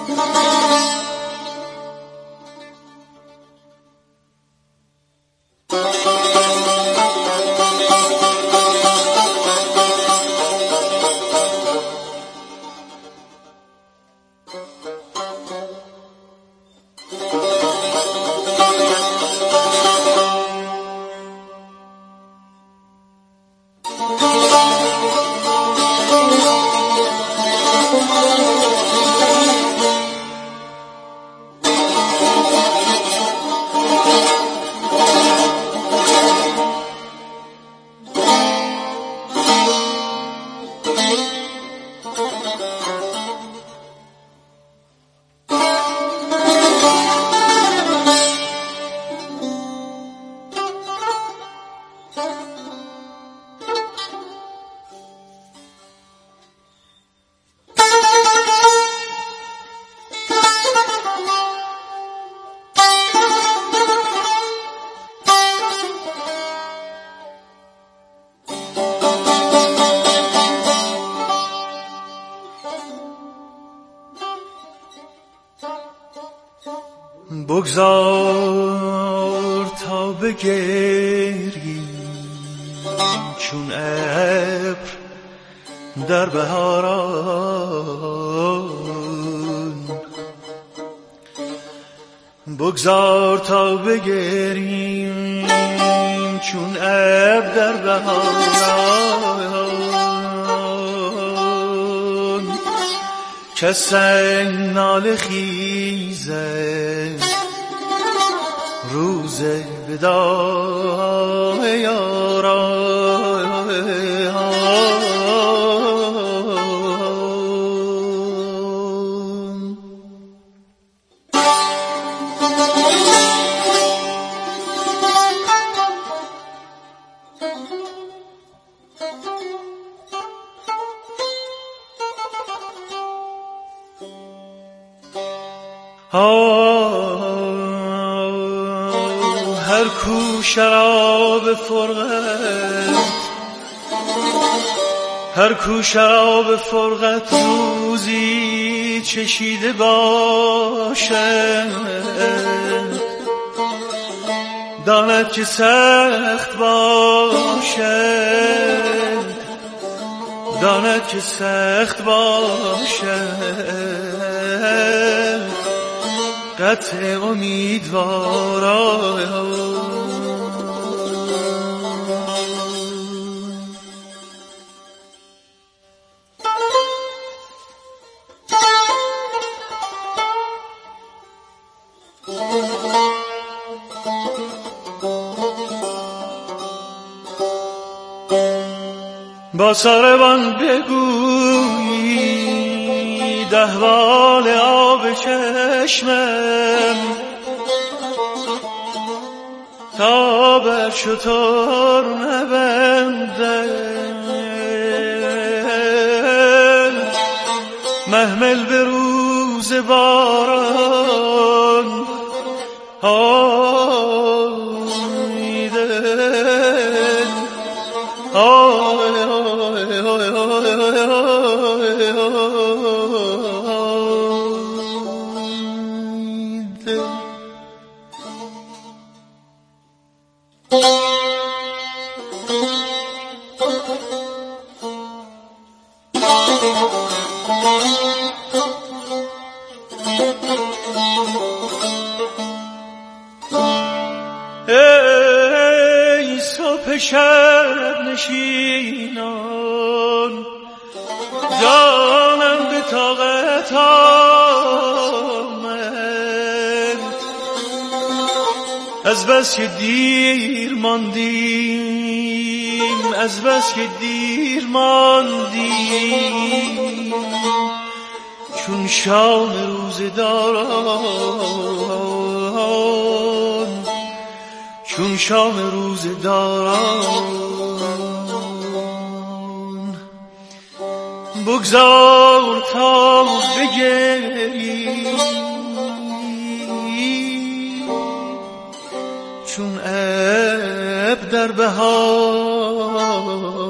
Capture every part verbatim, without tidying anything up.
بگذار تا بگریم چون ابر در بهاران، بگذار تا بگریم چون ابر در بهاران، که سنگ ناله خیزه روز وداع یاران. هر کو شراب فرقت، هر کو شراب فرقت روزی چشیده باشد، داند که سخت باشد، داند که سخت باشد، قطع امیدواران. با ساربان بگویید احوال آب چشمم، تا بر شتر نبندد محمل به روز باران. ای صبح شب نشینان، جانم به طاقت آمد، از بس که دیر ماندیم، از بس که دیر ماندیم، چون شام روزداران، چون شام روزداران. بگذار تا بگریم چون ابر در بهار.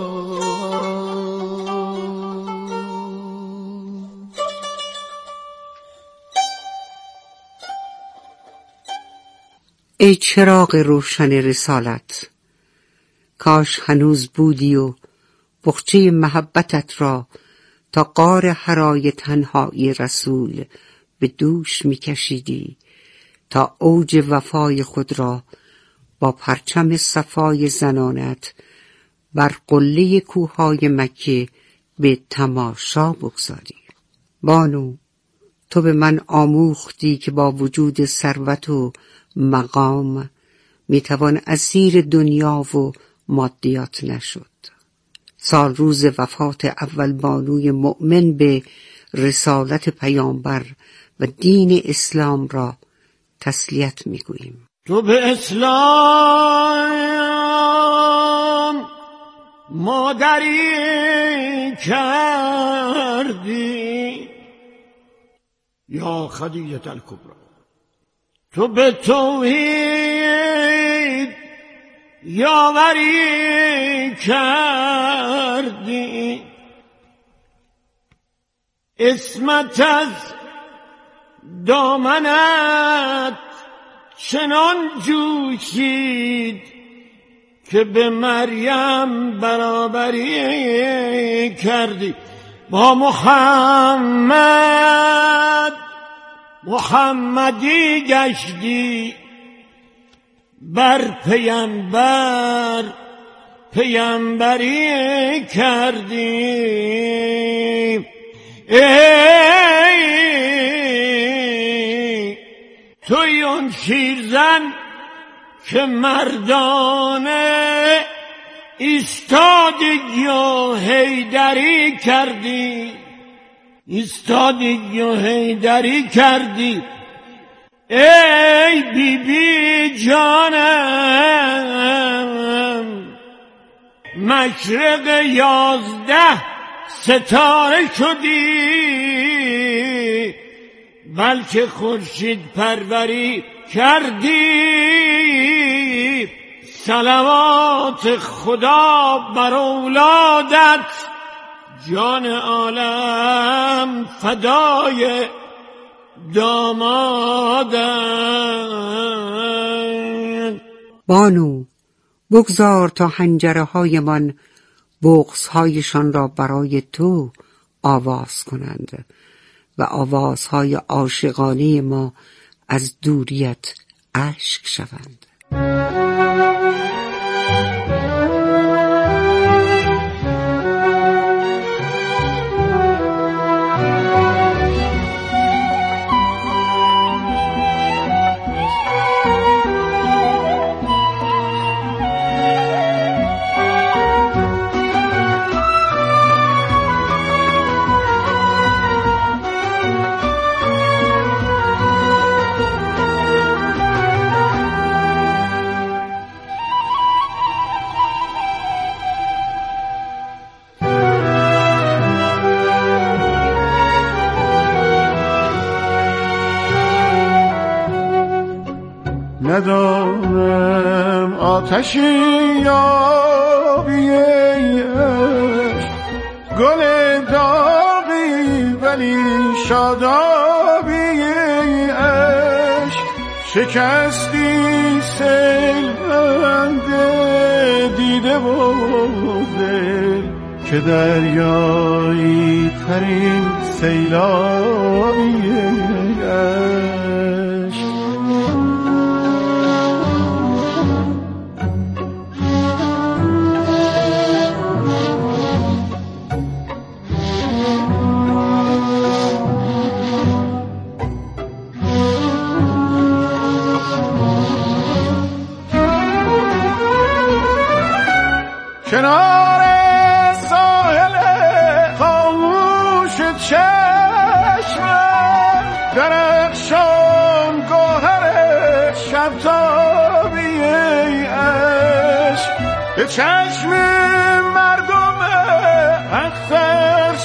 ای چراغ روشن رسالت، کاش هنوز بودی و بخچه محبتت را تا غار حرای تنهایی رسول به دوش می کشیدی تا اوج وفای خود را با پرچم صفای زنانت بر قله کوههای مکه به تماشا بگذاری. بانو، تو به من آموختی که با وجود ثروت و مقام میتوان اسیر دنیا و مادیات نشد. سال روز وفات اول بانوی مؤمن به رسالت پیامبر و دین اسلام را تسلیت میگوییم. تو به اسلام مادری کردی یا خدیجه الکبری، تو به توحید یاوری کردی، عصمت از دامنت چنان جوشید که به مریم برابری کردی. با محمد محمدی گشتی، بر پیامبر پیامبری کردی. ای توی اون شیرزن که مردانه ایستادگی و حیدری کردی، ایستادگی و حیدری کردی. ای بی بی جانم، مشرق یازده ستاره شدی، بلکه خورشید پروری کردی. صلوات خدا بر اولادت، جان عالم فدای دامادت. بانو، بگذار تا حنجره هایمان بغض هایشان را برای تو آواز کنند و آوازهای عاشقانه ما از دوریت اشک شوند. ندانم آتشی یا بیش، گل داغی ولی شادابی عشق، شکستی سیل بنده دیده و دل که دریایی ترین سیلابی عشق. کنار ساحل خاموش چشمم، درخشان گوهر شب تابی عشق، به چشم مردم اختر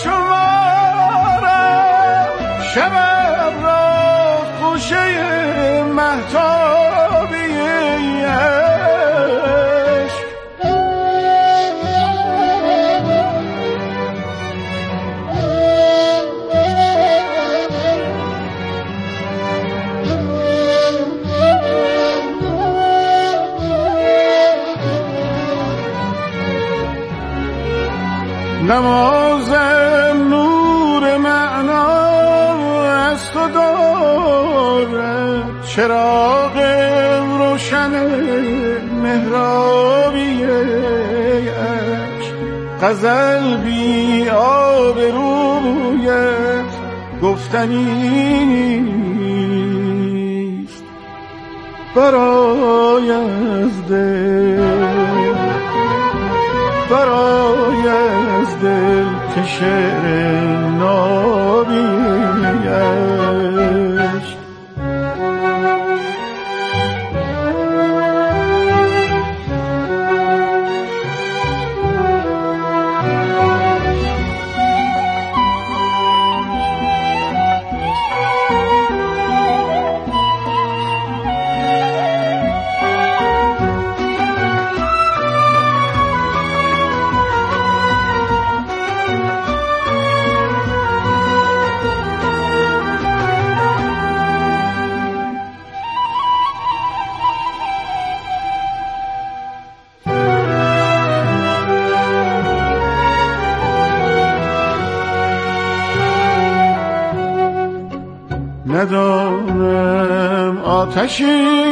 شمارم، شبم را گوشه مهتابی عشق. تو دارد چراغ روشن مهرابی عشق. غزل بی آبرویت گفتنی نیست برای از دل، برای از دل که شعر نابی عشق. ندانم آتشی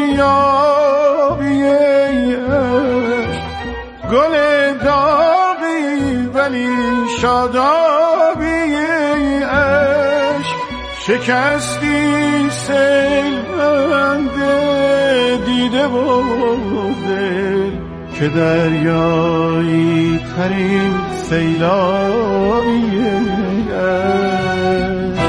یابی ای عشق، گل داغی ولی شادابی ای عشق. شکستی سیل بنده دیده و دل که دریایی ترین سیلابی ای عشق.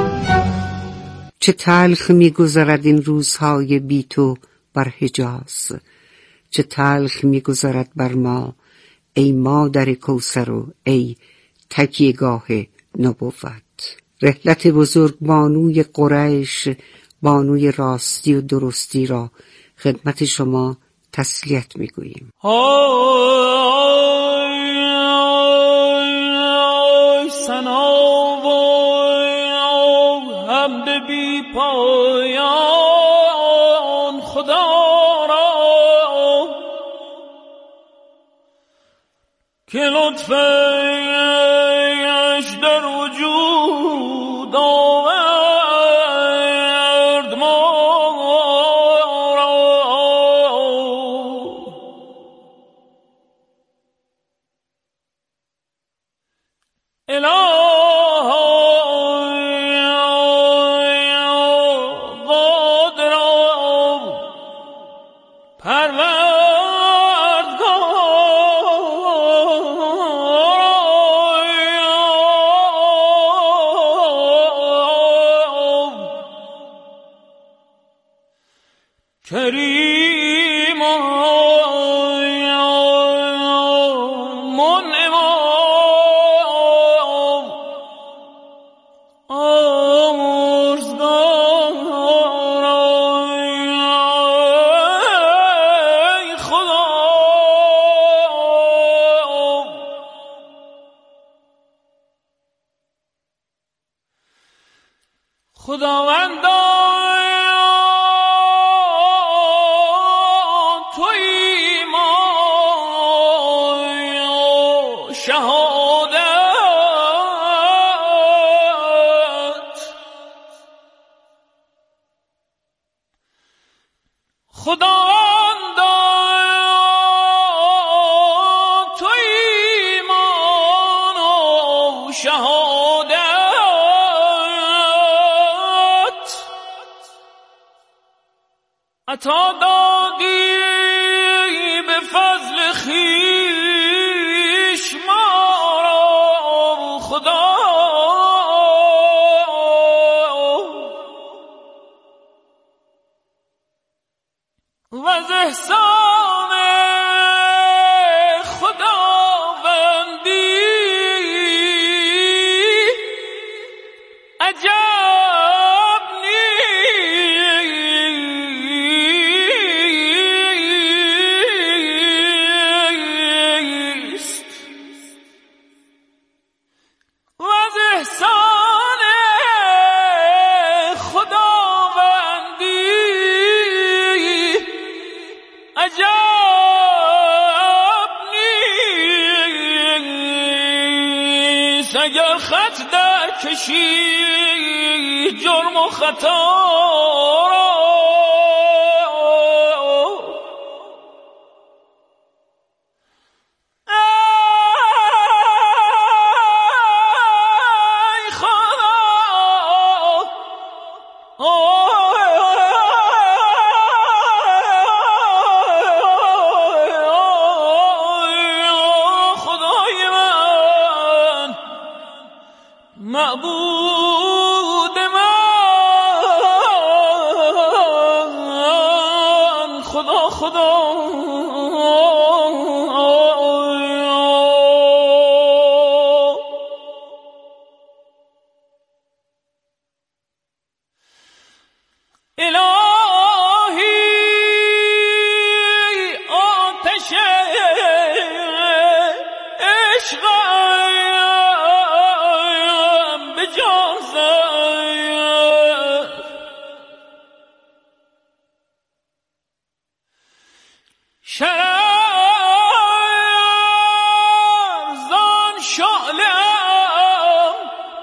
چه تلخ می‌گذرد این روزهای بی تو بر حجاز، چه تلخ می‌گذرد بر ما ای مادر کوثر و ای تکیه‌گاه نبوت. رحلت بزرگ بانوی قریش، بانوی راستی و درستی را خدمت شما تسلیت می‌گوییم. پایان خدا را که لطفش در وجود آورد ما را. الهی کریم منعم آمرزگار ای خدا، خداوندا خداوندا تو ایمان و شهادت عطا دادی به فضل خویش ما را خدا. و از احسان خداوندی عجب نیست. و از احسان خداوندی عجب نیست. اگر خط در کشی جرم و و خطا معبود من خدا خدا الهی آتش عشقم به جان زد شرر زان شعله‌ام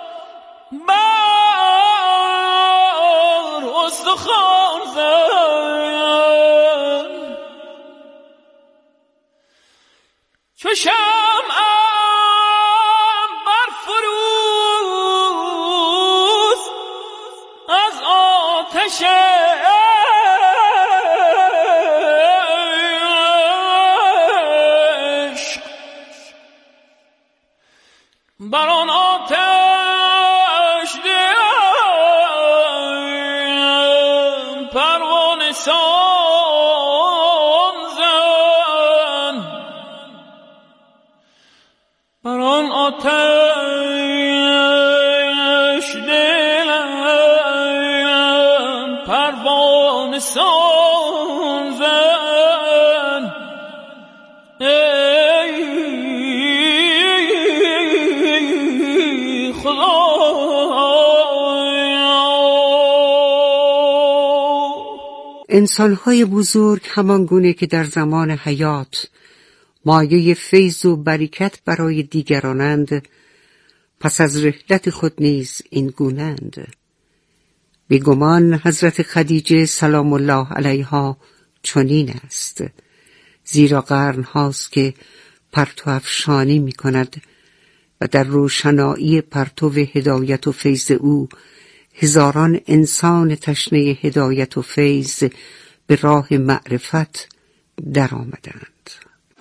بر استخوان زد چو شمعم بر فروز از آتش عشق بر آن آتش دلم پروانه سان زن بر آن آتش دلم پروانه سان زن ای خدا انسان‌های بزرگ همان گونه که در زمان حیات مایه فیض و برکت برای دیگرانند، پس از رحلت خود نیز این گونه‌اند. بیگمان حضرت خدیجه سلام الله علیها چنین است، زیرا قرن هاست که پرتو افشانی می کند و در روشنایی پرتو هدایت و فیض او هزاران انسان تشنه هدایت و فیض به راه معرفت در آمدند.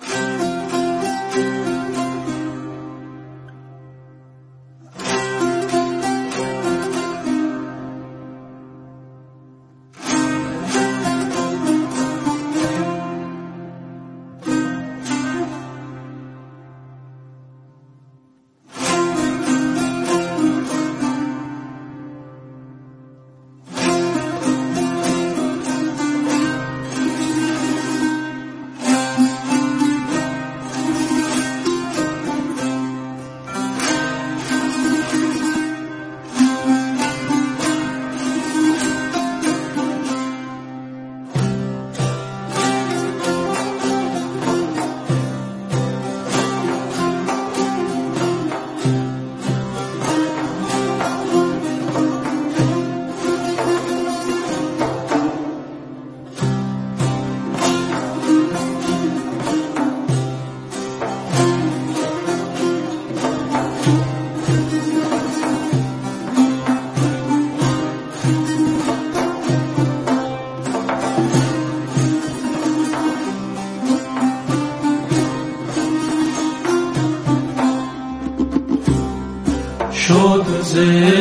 شد ز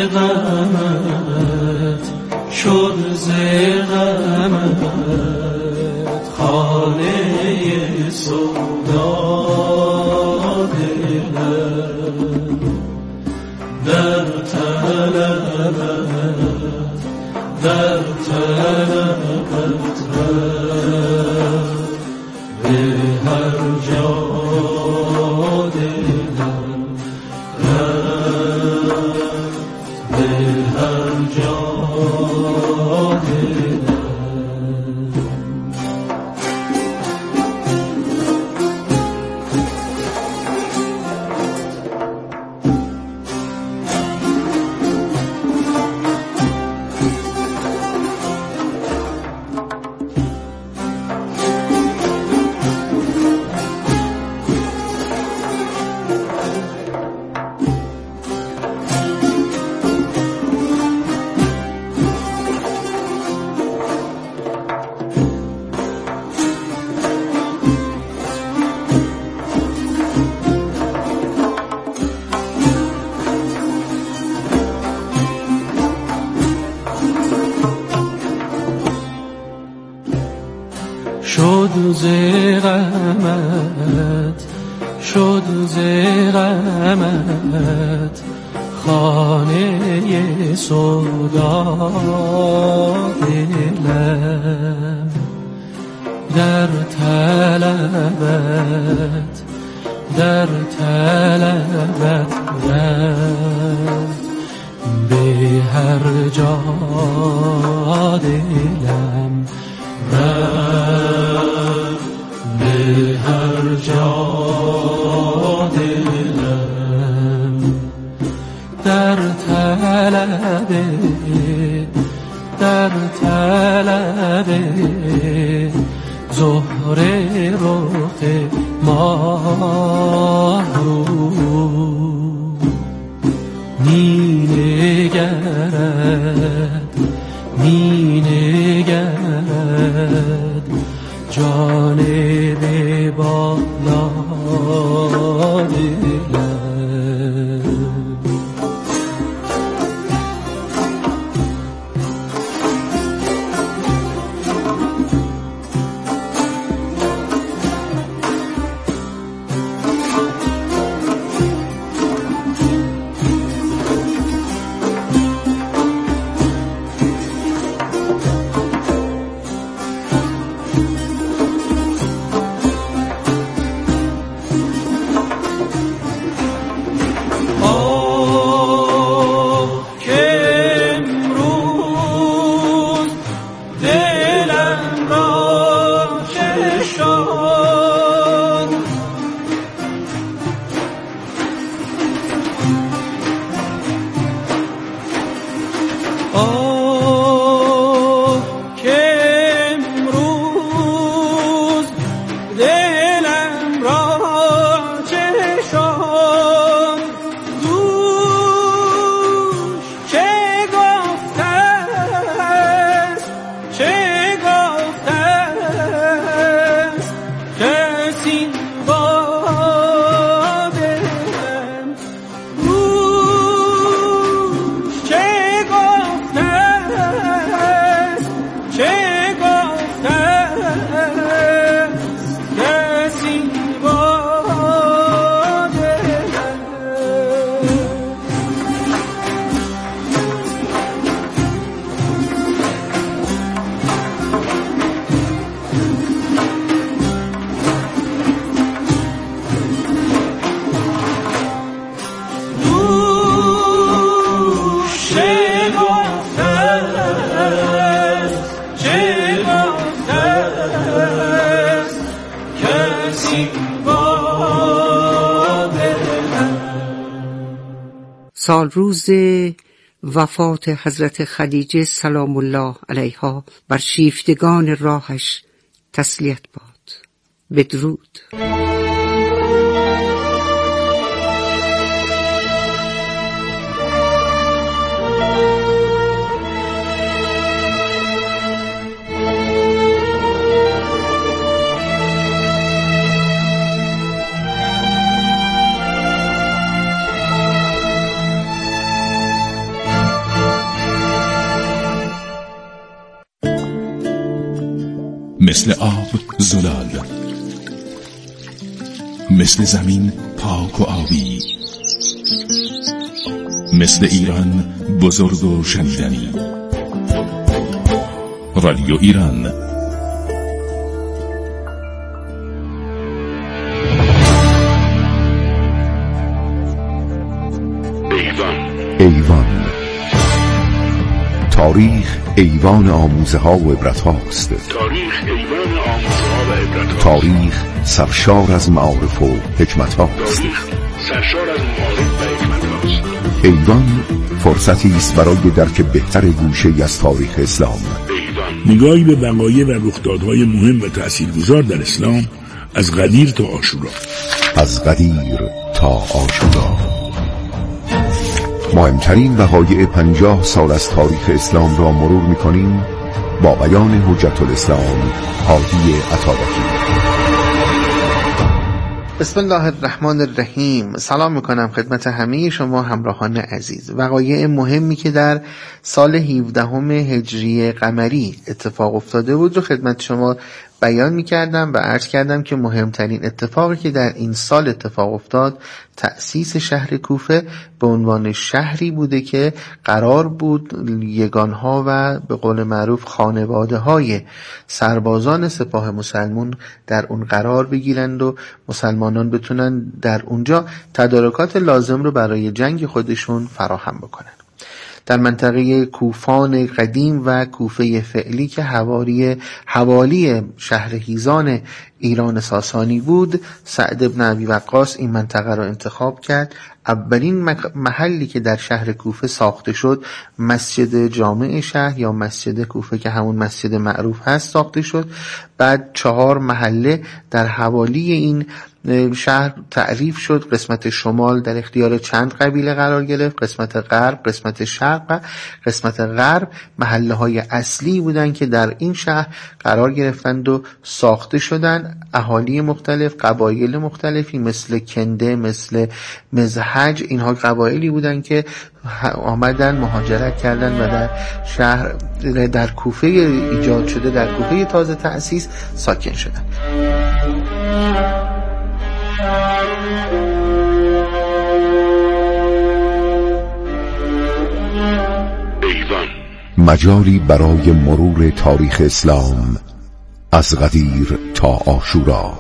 غمت شد ز غمت خانه سودا دلم در طلبت در طلبت به هر جا دلم به هر جا دلم ز غمت، شد ز غمت خانه سودا دلم. در طلبت در طلبت رفت به هر جا دلم، رفت به هر جا دلم. در طلب در طلب زهره رخ ماه رو می نگرد می نگرد جانب بالا دلم. سال روز وفات حضرت خدیجه سلام الله علیها بر شیفتگان راهش تسلیت باد. بدرود. مثل آب زلال، مثل زمین پاک و آبی، مثل ایران بزرگ و شنیدنی. رادیو ایران. ایوان. تاریخ ایوان آموزه ها و عبرت هاست. تاریخ ایوان آموزه ها و عبرت هاست. تاریخ سرشار از معارف و حکمت هاست. تاریخ سرشار از معارف و حکمت هاست. ایوان فرصتی است برای درک بهتر گوشه‌ای از تاریخ اسلام. ایوان نگاهی به وقایع و رخدادهای مهم و تاثیرگذار در اسلام از قدیر تا عاشورا. از قدیر تا عاشورا. مهمترین وقایع پنجاه سال از تاریخ اسلام را مرور می‌کنیم با بیان حجت الاسلام هادی عطابکی. بسم الله الرحمن الرحیم. سلام میکنم خدمت همه شما همراهان عزیز. وقایع مهمی که در سال هفدهم هجری قمری اتفاق افتاده بود رو خدمت شما بیان می‌کردم و عرض کردم که مهمترین اتفاقی که در این سال اتفاق افتاد تأسیس شهر کوفه به عنوان شهری بوده که قرار بود یگانها و به قول معروف خانواده های سربازان سپاه مسلمون در اون قرار بگیرند و مسلمانان بتونن در اونجا تدارکات لازم رو برای جنگ خودشون فراهم بکنن. در منطقه کوفان قدیم و کوفه فعلی که حوالی حوالی شهر هیزان ایران ساسانی بود، سعد بن ابی وقاص این منطقه را انتخاب کرد. اولین محلی که در شهر کوفه ساخته شد مسجد جامع شهر یا مسجد کوفه که همون مسجد معروف هست ساخته شد. بعد چهار محله در حوالی این شهر تعریف شد. قسمت شمال در اختیار چند قبیله قرار گرفت، قسمت غرب، قسمت شرق و قسمت غرب محله های اصلی بودند که در این شهر قرار گرفتند و ساخته شدند. اهالی مختلف، قبایل مختلفی مثل کنده، مثل مزحج، اینها قبایلی بودند که آمدن مهاجرت کردن و در شهر در کوفه ایجاد شده، در کوفه تازه تأسیس ساکن شدن. مجالی برای مرور تاریخ اسلام از غدیر تا عاشورا.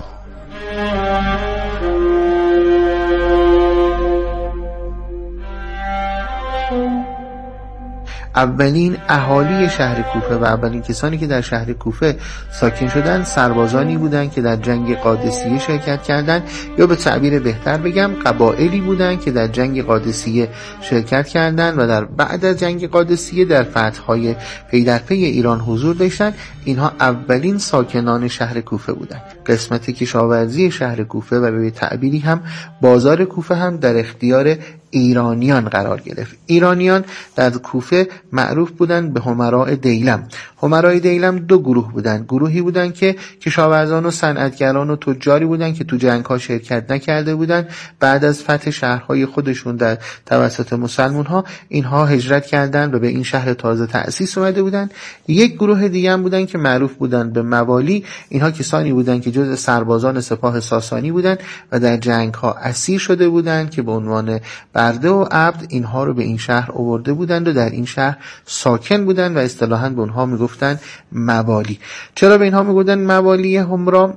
اولین اهالی شهر کوفه و اولین کسانی که در شهر کوفه ساکن شدن سربازانی بودند که در جنگ قادسیه شرکت کردند، یا به تعبیر بهتر بگم قبایلی بودند که در جنگ قادسیه شرکت کردند و در بعد از جنگ قادسیه در فتح‌های پی در پی ایران حضور داشتند. اینها اولین ساکنان شهر کوفه بودند. قسمت کشاورزی شهر کوفه و به تعبیری هم بازار کوفه هم در اختیار ایرانیان قرار گرفت. ایرانیان در کوفه معروف بودند به همراء دیلم. همراء دیلم دو گروه بودند. گروهی بودند که کشاورزان و صنعتگران و تجاری بودند که تو جنگ‌ها شرکت نکرده بودند. بعد از فتح شهرهای خودشون در توسط مسلمان‌ها اینها هجرت کردند و به این شهر تازه تأسیس اومده بودند. یک گروه دیگه هم بودند که معروف بودند به موالی. اینها کسانی بودند که جزء سربازان سپاه ساسانی بودند و در جنگ‌ها اسیر شده بودند که به عنوان برده و عبد اینها رو به این شهر آورده بودند و در این شهر ساکن بودند و اصطلاحاً به اونها میگفتند موالی. چرا به اینها میگفتند موالی همرا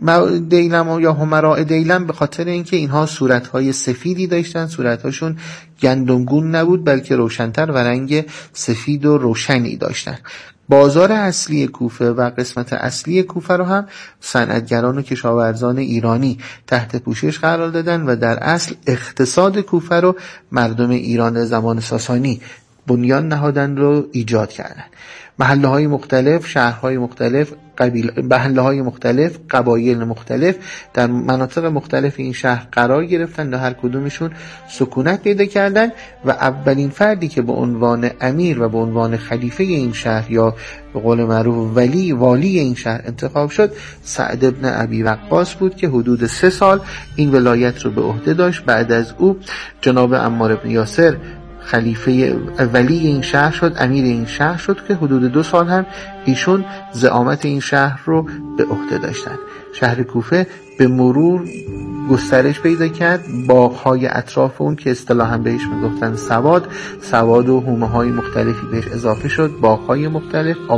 دیلم یا همراء دیلم؟ به خاطر اینکه اینها صورت‌های سفیدی داشتند، صورت‌هاشون گندمگون نبود بلکه روشن‌تر و رنگ سفید و روشنی داشتند. بازار اصلی کوفه و قسمت اصلی کوفه رو هم صنعتگران و کشاورزان ایرانی تحت پوشش قرار دادن و در اصل اقتصاد کوفه رو مردم ایران زمان ساسانی بنیان نهادن رو ایجاد کردن. محله های مختلف، شهرهای مختلف، قبیل محله های مختلف، قبایل مختلف در مناطق مختلف این شهر قرار گرفتن و هر کدومشون سکونت پیدا کردن و اولین فردی که به عنوان امیر و به عنوان خلیفه این شهر یا به قول معروف ولی والی این شهر انتخاب شد سعد بن ابی وقاص بود که حدود سه سال این ولایت رو به عهده داشت. بعد از او جناب عمار بن یاسر خلیفه ولی این شهر شد، امیر این شهر شد که حدود دو سال هم ایشون زعامت این شهر رو به عهده داشتن. شهر کوفه به مرور گسترش پیدا کرد. باغ‌های اطراف اون که اصطلاحاً بهش میگفتن سواد، سواد و حومه های مختلفی بهش اضافه شد. باغ‌های مختلف،